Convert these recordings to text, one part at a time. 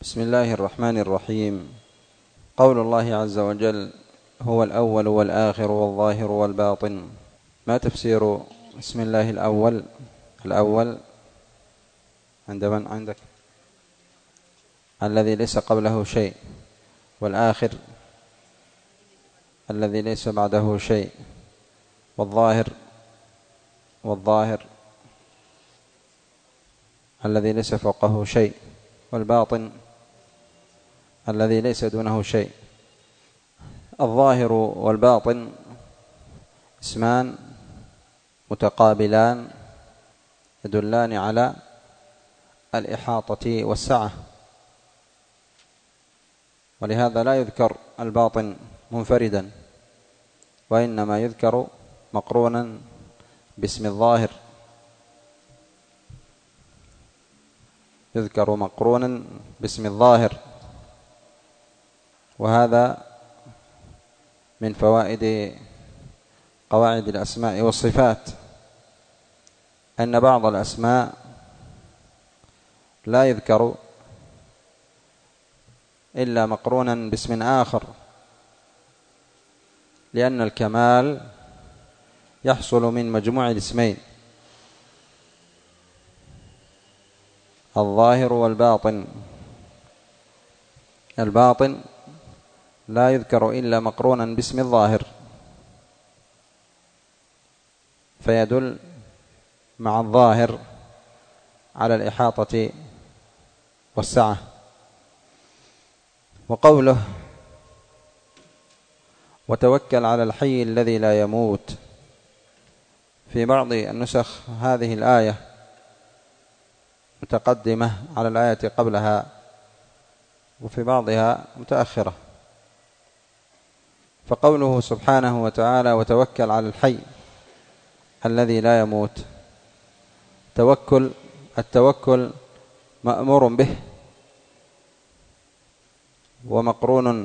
بسم الله الرحمن الرحيم. قول الله عز وجل: هو الأول والآخر والظاهر والباطن. ما تفسير اسم الله الأول؟ الأول عند من؟ عندك. الذي ليس قبله شيء. والآخر الذي ليس بعده شيء. والظاهر الذي ليس فوقه شيء. والباطن الذي ليس دونه شيء. الظاهر والباطن اسمان متقابلان يدلان على الإحاطة والسعة، ولهذا لا يذكر الباطن منفردا، وإنما يذكر مقرونا باسم الظاهر، يذكر مقرونا باسم الظاهر. وهذا من فوائد قواعد الأسماء والصفات، أن بعض الأسماء لا يذكر إلا مقرونا باسم آخر، لأن الكمال يحصل من مجموع الاسمين الظاهر والباطن. الباطن لا يذكر إلا مقرونا باسم الظاهر، فيدل مع الظاهر على الإحاطة والسعة. وقوله: وتوكل على الحي الذي لا يموت، في بعض النسخ هذه الآية متقدمة على الآية قبلها، وفي بعضها متأخرة. فقوله سبحانه وتعالى: وتوكل على الحي الذي لا يموت، التوكل مأمور به ومقرون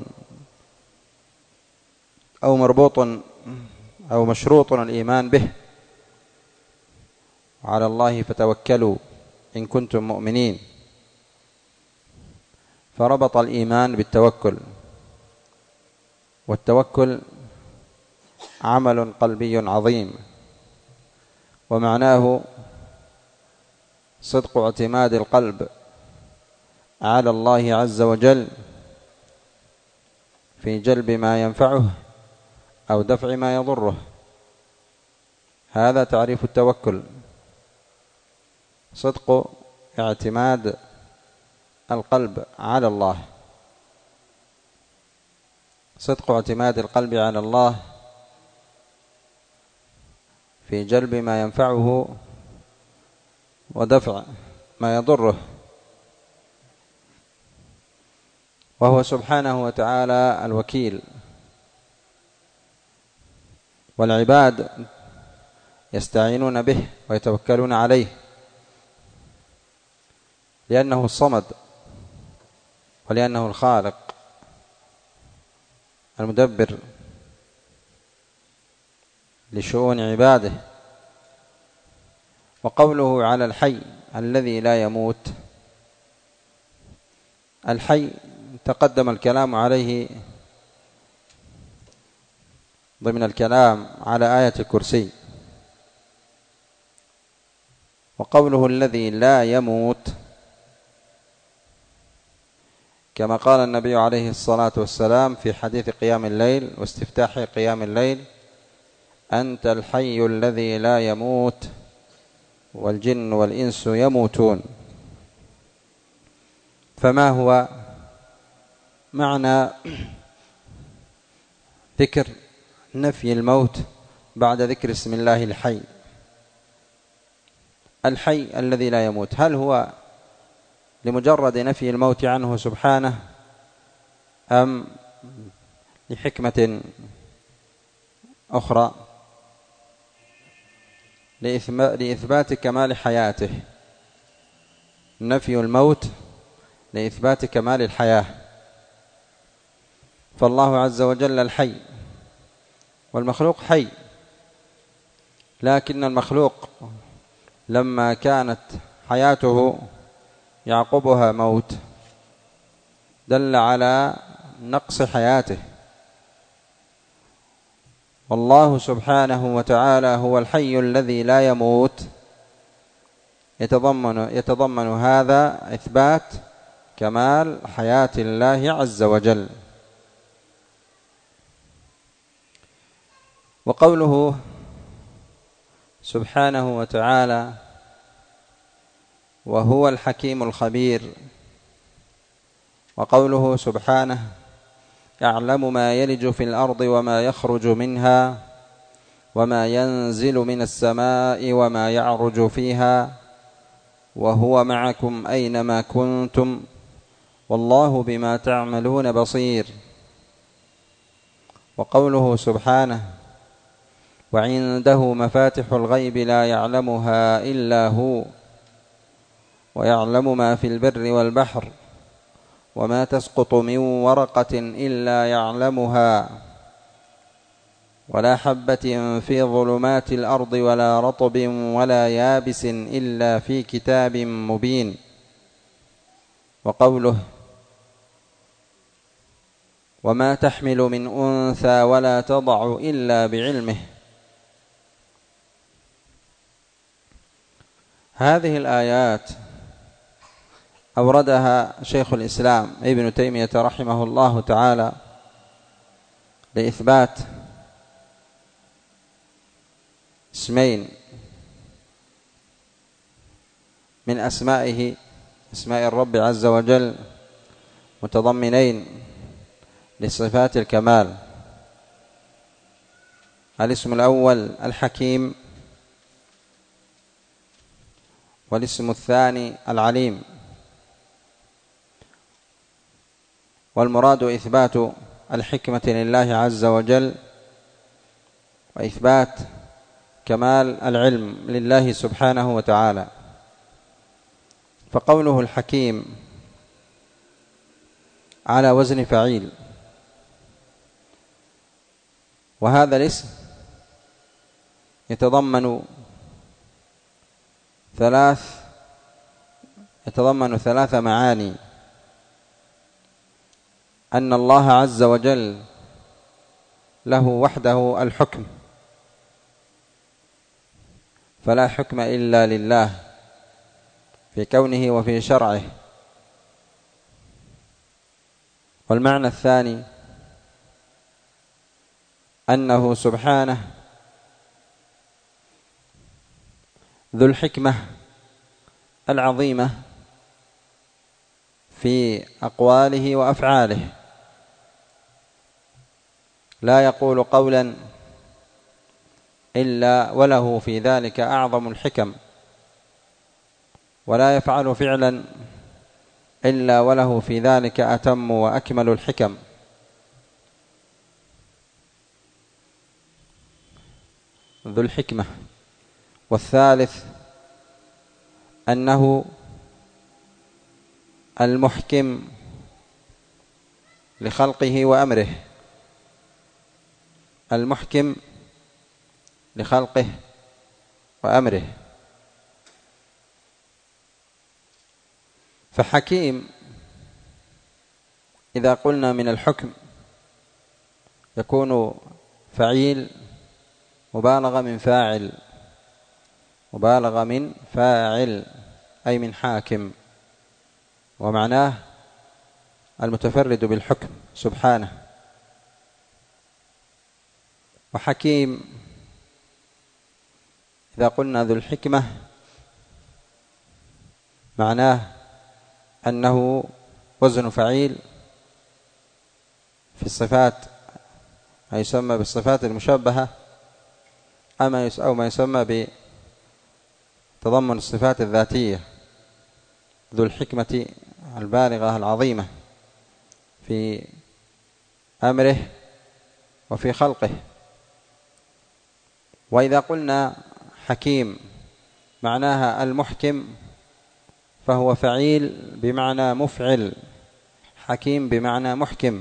أو مربوط أو مشروط الإيمان به. على الله فتوكلوا إن كنتم مؤمنين، فربط الإيمان بالتوكل. والتوكل عمل قلبي عظيم، ومعناه صدق اعتماد القلب على الله عز وجل في جلب ما ينفعه أو دفع ما يضره. هذا تعريف التوكل: صدق اعتماد القلب على الله، صدق اعتماد القلب على الله في جلب ما ينفعه ودفع ما يضره. وهو سبحانه وتعالى الوكيل، والعباد يستعينون به ويتوكلون عليه، لأنه الصمد، ولأنه الخالق المدبر لشؤون عباده. وقوله على الحي الذي لا يموت، الحي تقدم الكلام عليه ضمن الكلام على آية الكرسي. وقوله الذي لا يموت، كما قال النبي عليه الصلاة والسلام في حديث قيام الليل واستفتاح قيام الليل: أنت الحي الذي لا يموت والجن والإنس يموتون. فما هو معنى ذكر نفي الموت بعد ذكر اسم الله الحي؟ الحي الذي لا يموت، هل هو لمجرد نفي الموت عنه سبحانه، أم لحكمة أخرى لإثبات كمال حياته؟ نفي الموت لإثبات كمال الحياة. فالله عز وجل الحي، والمخلوق حي، لكن المخلوق لما كانت حياته يعقبها موت دل على نقص حياته. والله سبحانه وتعالى هو الحي الذي لا يموت، يتضمن هذا إثبات كمال حياة الله عز وجل. وقوله سبحانه وتعالى وهو الحكيم الخبير، وقوله سبحانه يعلم ما يلج في الأرض وما يخرج منها وما ينزل من السماء وما يعرج فيها وهو معكم أينما كنتم والله بما تعملون بصير. وقوله سبحانه وعنده مفاتح الغيب لا يعلمها إلا هو ويعلم ما في البر والبحر وما تسقط من ورقة إلا يعلمها ولا حبة في ظلمات الأرض ولا رطب ولا يابس إلا في كتاب مبين. وقوله وما تحمل من أنثى ولا تضع إلا بعلمه. هذه الآيات أوردها شيخ الإسلام ابن تيمية رحمه الله تعالى لإثبات اسمين من أسمائه، اسماء الرب عز وجل، متضمنين لصفات الكمال. الاسم الأول الحكيم، والاسم الثاني العليم. والمراد إثبات الحكمة لله عز وجل وإثبات كمال العلم لله سبحانه وتعالى. فقوله الحكيم على وزن فعيل، وهذا الاسم يتضمن ثلاث معاني: أن الله عز وجل له وحده الحكم، فلا حكم إلا لله في كونه وفي شرعه. والمعنى الثاني أنه سبحانه ذو الحكمة العظيمة في أقواله وأفعاله، لا يقول قولا إلا وله في ذلك أعظم الحكم، ولا يفعل فعلا إلا وله في ذلك أتم وأكمل الحكم. ذو الحكمة. والثالث أنه المحكم لخلقه وأمره، المحكم لخلقه وأمره. فحكيم إذا قلنا من الحكم يكون فعيل مبالغة من فاعل أي من حاكم، ومعناه المتفرد بالحكم سبحانه. وحكيم إذا قلنا ذو الحكمة معناه أنه وزن فعيل في الصفات، ما يسمى بالصفات المشبهة، أو ما يسمى بتضمن الصفات الذاتية. ذو الحكمة البالغة العظيمة في أمره وفي خلقه. وإذا قلنا حكيم معناها المحكم، فهو فعيل بمعنى مفعل، حكيم بمعنى محكم.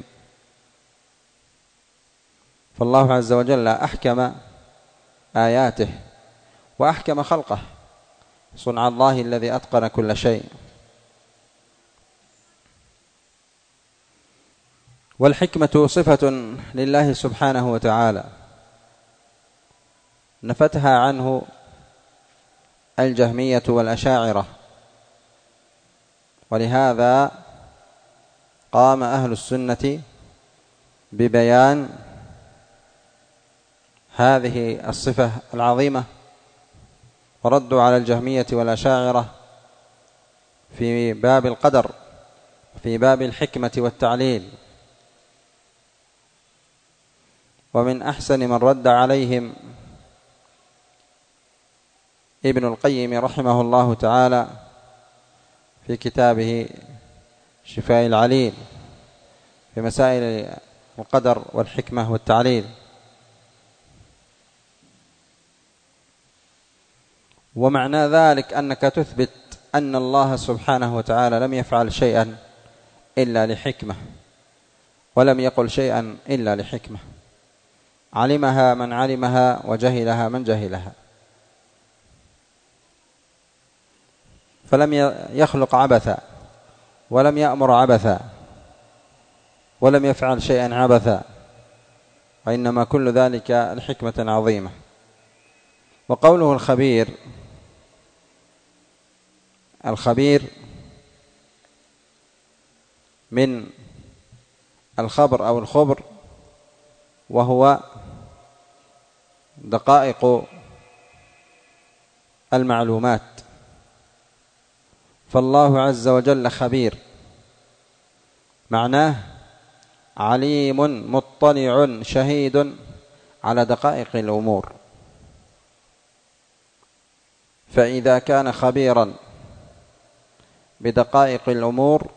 فالله عز وجل أحكم آياته وأحكم خلقه، صنع الله الذي أتقن كل شيء. والحكمة صفة لله سبحانه وتعالى نفتها عنه الجهمية والأشاعرة، ولهذا قام أهل السنة ببيان هذه الصفة العظيمة، وردوا على الجهمية والأشاعرة في باب القدر، في باب الحكمة والتعليل. ومن أحسن من رد عليهم ابن القيم رحمه الله تعالى في كتابه شفاء العليل في مسائل القدر والحكمة والتعليل. ومعنى ذلك أنك تثبت أن الله سبحانه وتعالى لم يفعل شيئا إلا لحكمة، ولم يقل شيئا إلا لحكمة، علمها من علمها وجهلها من جهلها، فلم يخلق عبثا، ولم يأمر عبثا، ولم يفعل شيئا عبثا، وإنما كل ذلك لحكمة عظيمة. وقوله الخبير من الخبر أو الخبر، وهو دقائق المعلومات، فالله عز وجل خبير، معناه عليم مطلع شهيد على دقائق الأمور. فإذا كان خبيرا بدقائق الأمور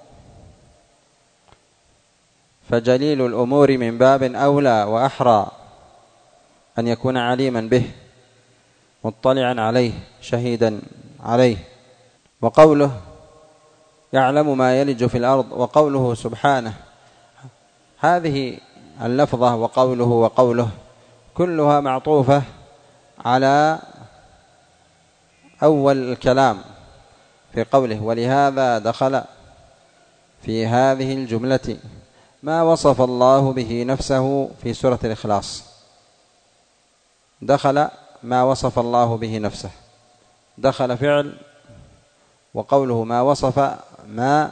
فجليل الأمور من باب أولى وأحرى أن يكون عليما به، مطلعا عليه، شهيدا عليه. وقوله يعلم ما يلج في الأرض، وقوله سبحانه، هذه اللفظة وقوله كلها معطوفة على أول الكلام في قوله، ولهذا دخل في هذه الجملة ما وصف الله به نفسه في سورة الإخلاص. دخل ما وصف الله به نفسه، دخل فعل، وقوله ما وصف ما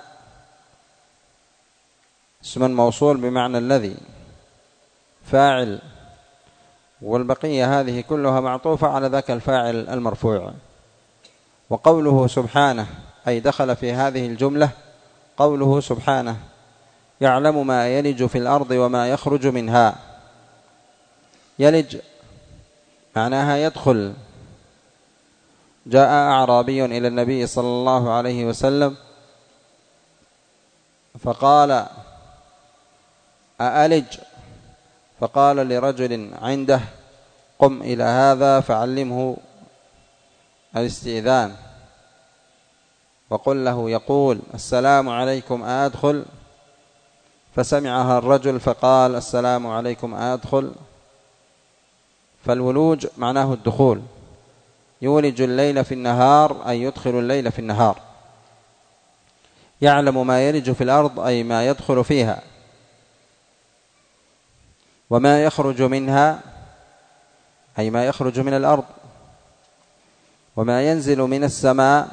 اسم موصول بمعنى الذي، فاعل، والبقية هذه كلها معطوفة على ذاك الفاعل المرفوع. وقوله سبحانه أي دخل في هذه الجملة قوله سبحانه يعلم ما يلج في الأرض وما يخرج منها. يلج معناها يدخل. جاء أعرابي إلى النبي صلى الله عليه وسلم فقال أألج؟ فقال لرجل عنده قم إلى هذا فعلمه الاستئذان، وقل له يقول السلام عليكم أدخل؟ فسمعها الرجل فقال السلام عليكم أدخل. فالولوج معناه الدخول، يولج الليل في النهار أي يدخل الليل في النهار. يعلم ما يلج في الأرض أي ما يدخل فيها، وما يخرج منها أي ما يخرج من الأرض، وما ينزل من السماء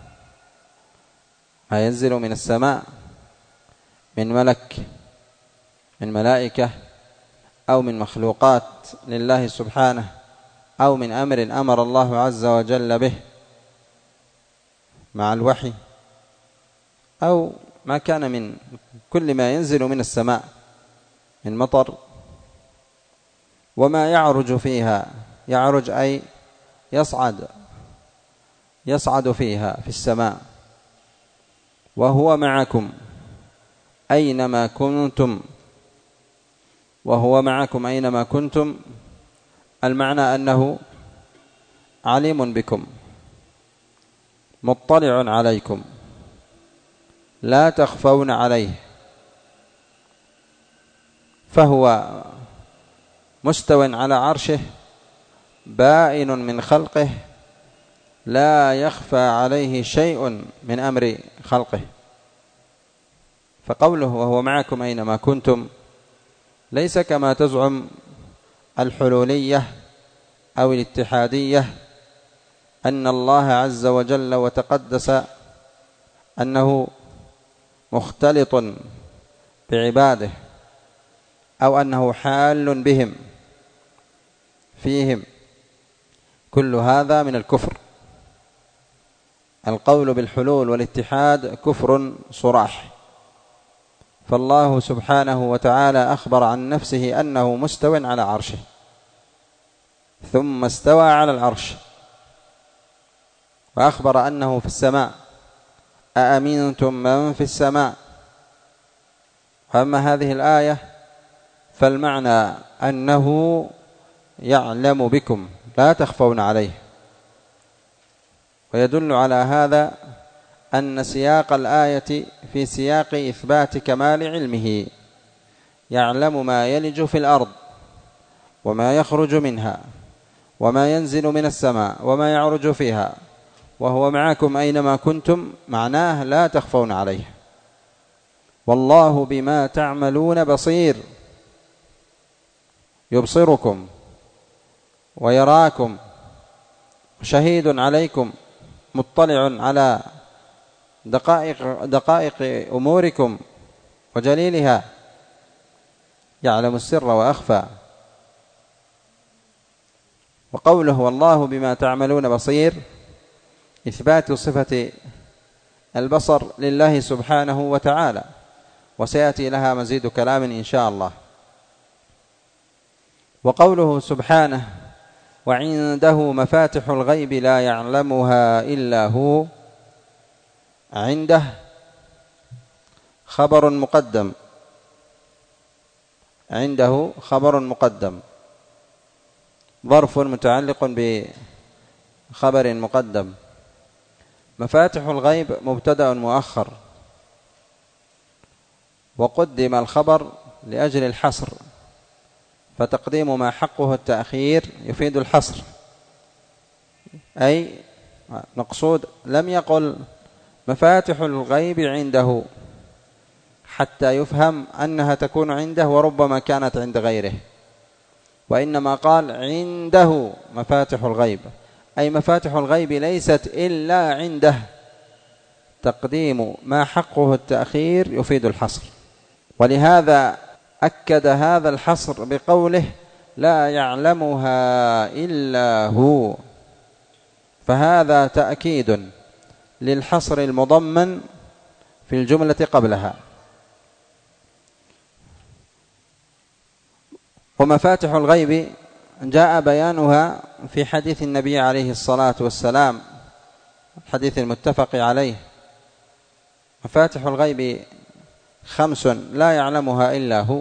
ما ينزل من السماء من ملك، من ملائكة، أو من مخلوقات لله سبحانه، أو من أمر أمر الله عز وجل به مع الوحي، أو ما كان من كل ما ينزل من السماء من مطر. وما يعرج فيها، يعرج أي يصعد فيها في السماء. وهو معكم أينما كنتم، وهو معكم أينما كنتم، المعنى أنه عليم بكم، مطلع عليكم، لا تخفون عليه، فهو مستو على عرشه، بائن من خلقه، لا يخفى عليه شيء من أمر خلقه. فقوله وهو معكم أينما كنتم ليس كما تزعم الحلولية أو الاتحادية أن الله عز وجل وتقدس أنه مختلط بعباده أو أنه حال بهم فيهم. كل هذا من الكفر. القول بالحلول والاتحاد كفر صراح. فالله سبحانه وتعالى أخبر عن نفسه أنه مستو على عرشه، ثم استوى على العرش، وأخبر أنه في السماء. أأمنتم من في السماء. أما هذه الآية فالمعنى أنه يعلم بكم لا تخفون عليه. ويدل على هذا أن سياق الآية في سياق إثبات كمال علمه، يعلم ما يلج في الأرض وما يخرج منها وما ينزل من السماء وما يعرج فيها وهو معكم أينما كنتم، معناه لا تخفون عليه. والله بما تعملون بصير، يبصركم ويراكم، شهيد عليكم، مطلع على دقائق أموركم وجليلها، يعلم السر وأخفى. وقوله والله بما تعملون بصير إثبات صفة البصر لله سبحانه وتعالى، وسيأتي لها مزيد كلام إن شاء الله. وقوله سبحانه وعنده مفاتح الغيب لا يعلمها إلا هو، عنده خبر مقدم، عنده خبر مقدم، ظرف متعلق بخبر مقدم. مفاتح الغيب مبتدأ مؤخر، وقدم الخبر لأجل الحصر، فتقديم ما حقه التأخير يفيد الحصر. أي مقصود لم يقل مفاتح الغيب عنده حتى يفهم أنها تكون عنده وربما كانت عند غيره، وإنما قال عنده مفاتح الغيب، أي مفاتح الغيب ليست إلا عنده. تقديم ما حقه التأخير يفيد الحصر، ولهذا أكد هذا الحصر بقوله لا يعلمها إلا هو، فهذا تأكيد للحصر المضمن في الجملة قبلها. ومفاتح الغيب جاء بيانها في حديث النبي عليه الصلاة والسلام، الحديث المتفق عليه. مفاتح الغيب 5 لا يعلمها إلا هو.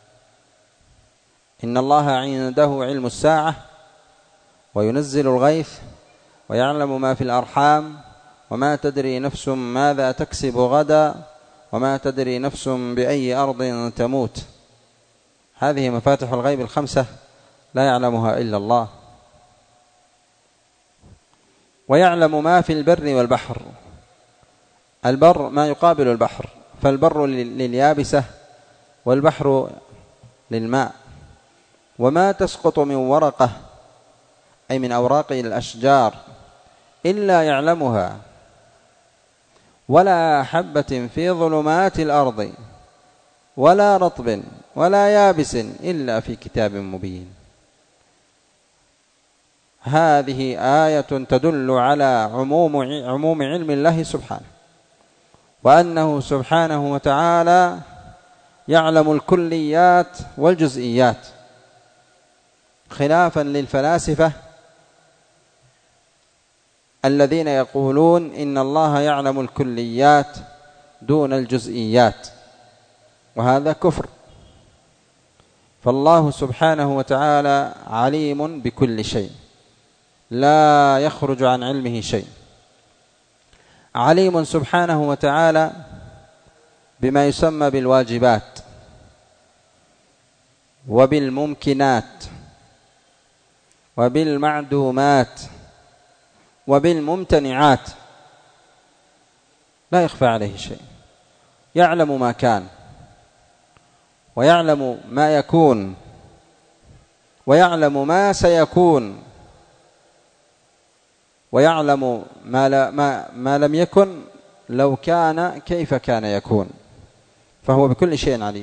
إن الله عنده علم الساعة وينزل الغيث ويعلم ما في الأرحام وما تدري نفس ماذا تكسب غدا وما تدري نفس بأي أرض تموت. هذه مفاتح الغيب 5 لا يعلمها إلا الله. ويعلم ما في البر والبحر. البر ما يقابل البحر، فالبر لليابسة والبحر للماء. وما تسقط من ورقة أي من أوراق الأشجار إلا يعلمها، ولا حبة في ظلمات الأرض ولا رطب ولا يابس إلا في كتاب مبين. هذه آية تدل على عموم علم الله سبحانه، وأنه سبحانه وتعالى يعلم الكليات والجزئيات، خلافا للفلاسفة الذين يقولون إن الله يعلم الكليات دون الجزئيات، وهذا كفر. فالله سبحانه وتعالى عليم بكل شيء، لا يخرج عن علمه شيء. عليم سبحانه وتعالى بما يسمى بالواجبات وبالممكنات وبالمعدومات وبالممتنعات، لا يخفى عليه شيء. يعلم ما كان ويعلم ما يكون ويعلم ما سيكون ويعلم ما لم يكن لو كان كيف كان يكون، فهو بكل شيء عليم.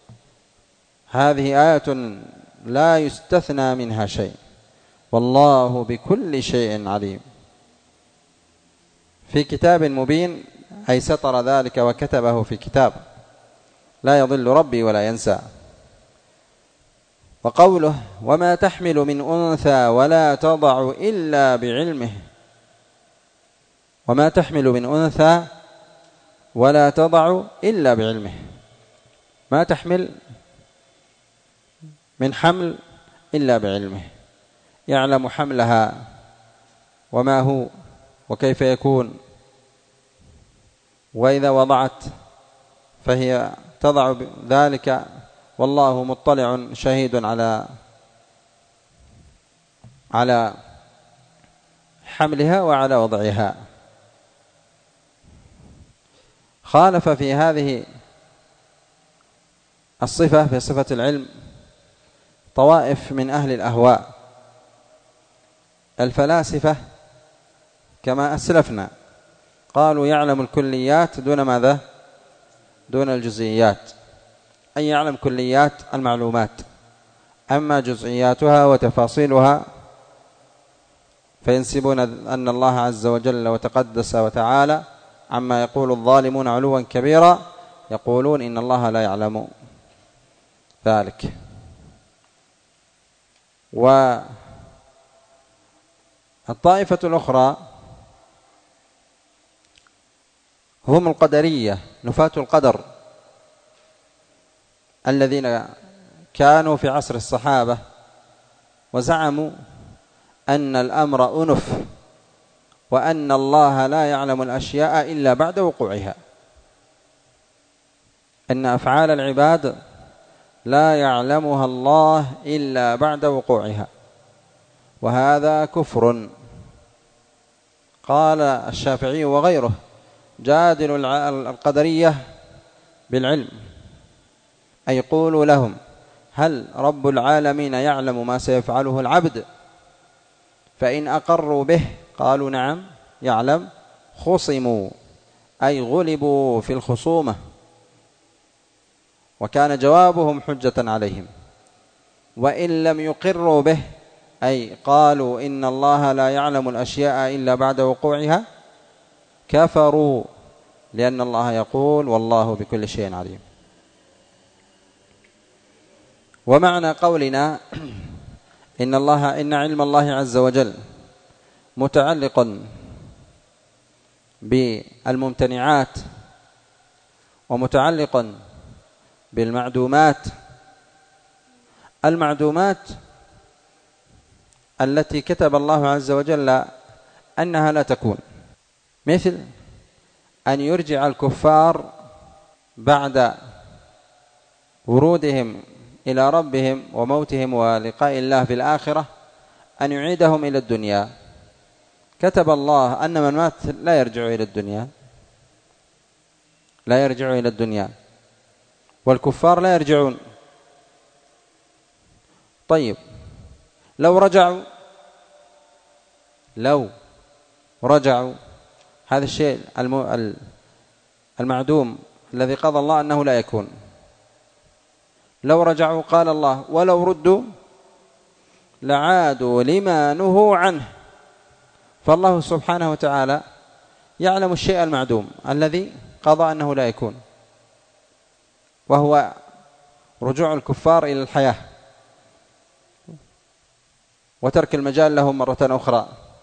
هذه آية لا يستثنى منها شيء، والله بكل شيء عليم. في كتاب مبين، أي سطر ذلك وكتبه في كتاب، لا يضل ربي ولا ينسى. وقوله وما تحمل من أنثى ولا تضع إلا بعلمه، وما تحمل من أنثى ولا تضع إلا بعلمه، ما تحمل من حمل إلا بعلمه، يعلم حملها وما هو وكيف يكون، وإذا وضعت فهي تضع ذلك، والله مطلع شهيد على حملها وعلى وضعها. خالف في هذه الصفة، في صفة العلم، طوائف من أهل الأهواء الفلاسفة كما أسلفنا، قالوا يعلم الكليات دون ماذا؟ دون الجزئيات، أي يعلم كليات المعلومات، أما جزئياتها وتفاصيلها فينسبون أن الله عز وجل وتقدس وتعالى عما يقول الظالمون علوا كبيرا، يقولون إن الله لا يعلم ذلك. والطائفة الأخرى هم القدرية، نفاة القدر، الذين كانوا في عصر الصحابة وزعموا أن الأمر أنف، وأن الله لا يعلم الأشياء إلا بعد وقوعها، أن أفعال العباد لا يعلمها الله إلا بعد وقوعها، وهذا كفر. قال الشافعي وغيره جادل القدرية بالعلم، أي قولوا لهم هل رب العالمين يعلم ما سيفعله العبد؟ فإن أقروا به قالوا نعم يعلم، خصموا أي غلبوا في الخصومة، وكان جوابهم حجة عليهم. وإن لم يقروا به، أي قالوا إن الله لا يعلم الأشياء إلا بعد وقوعها، كفروا، لأن الله يقول والله بكل شيء عليم. ومعنى قولنا إن علم الله عز وجل متعلق بالممتنعات ومتعلق بالمعدومات، المعدومات التي كتب الله عز وجل أنها لا تكون، مثل أن يرجع الكفار بعد ورودهم إلى ربهم وموتهم ولقاء الله في الآخرة أن يعيدهم إلى الدنيا. كتب الله أن من مات لا يرجع إلى الدنيا، لا يرجع إلى الدنيا، والكفار لا يرجعون. طيب لو رجعوا هذا الشيء المعدوم الذي قضى الله أنه لا يكون، لو رجعوا قال الله ولو ردوا لعادوا لما نهوا عنه. فالله سبحانه وتعالى يعلم الشيء المعدوم الذي قضى أنه لا يكون، وهو رجوع الكفار إلى الحياة وترك المجال لهم مرة أخرى.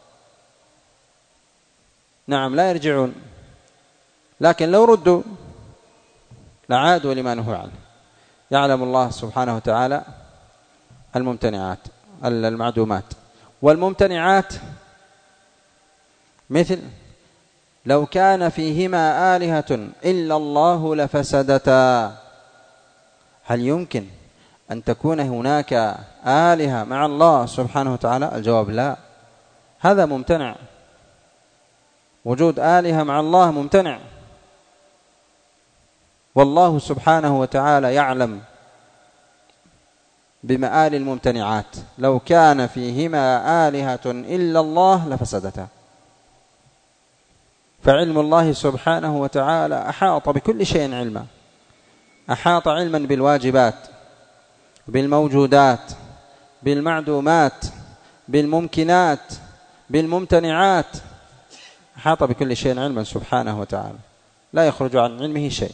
نعم لا يرجعون، لكن لو ردوا لعادوا لما نهوا عنه. يعلم الله سبحانه وتعالى الممتنعات المعدومات. والممتنعات مثل لو كان فيهما آلهة إلا الله لفسدتا، هل يمكن أن تكون هناك آلهة مع الله سبحانه وتعالى؟ الجواب لا، هذا ممتنع، وجود آلهة مع الله ممتنع. والله سبحانه وتعالى يعلم بمآل الممتنعات، لو كان فيهما آلهة إلا الله لفسدتا. فعلم الله سبحانه وتعالى أحاط بكل شيء علما، أحاط علما بالواجبات، بالموجودات، بالمعدومات، بالممكنات، بالممتنعات، أحاط بكل شيء علما سبحانه وتعالى، لا يخرج عن علمه شيء.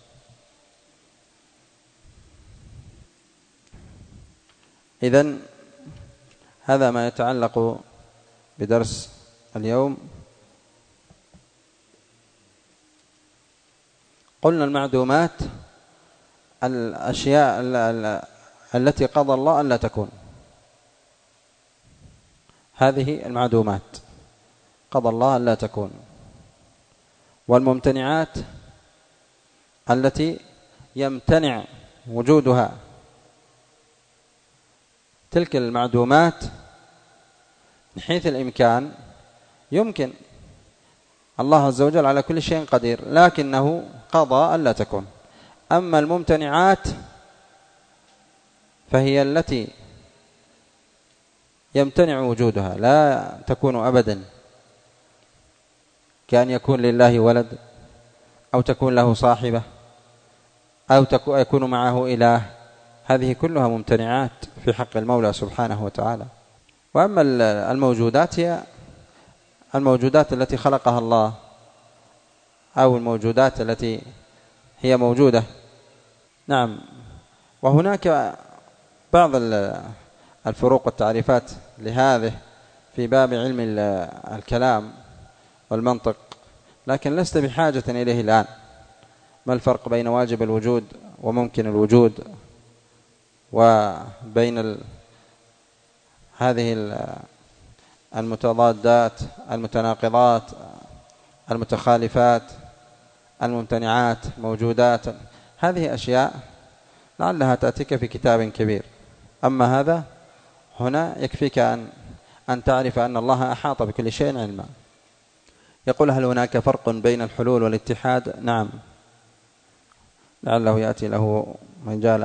إذن هذا ما يتعلق بدرس اليوم. قلنا المعدومات الأشياء التي قضى الله أن لا تكون، هذه المعدومات قضى الله أن لا تكون. والممتنعات التي يمتنع وجودها، تلك المعدومات من حيث الإمكان يمكن، الله عز وجل على كل شيء قدير، لكنه قضى ألا تكون. أما الممتنعات فهي التي يمتنع وجودها، لا تكون أبدا، كأن يكون لله ولد، أو تكون له صاحبة، أو يكون معه إله، هذه كلها ممتنعات في حق المولى سبحانه وتعالى. وأما الموجودات هي الموجودات التي خلقها الله، أو الموجودات التي هي موجودة. نعم. وهناك بعض الفروق والتعريفات لهذه في باب علم الكلام والمنطق، لكن لست بحاجة إليه الآن. ما الفرق بين واجب الوجود وممكن الوجود، وبين هذه المتضادات، المتناقضات، المتخالفات، الممتنعات، موجودات؟ هذه أشياء لعلها تأتيك في كتاب كبير. أما هذا هنا يكفيك أن تعرف أن الله أحاط بكل شيء علما. يقول: هل هناك فرق بين الحلول والاتحاد؟ نعم، لعله يأتي له مجال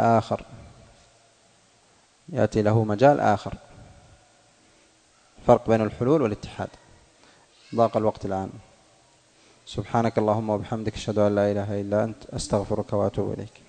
آخر، فرق بين الحلول والاتحاد. ضاق الوقت الآن. سبحانك اللهم وبحمدك، أشهد أن لا إله إلا أنت، أستغفرك وأتوب إليك.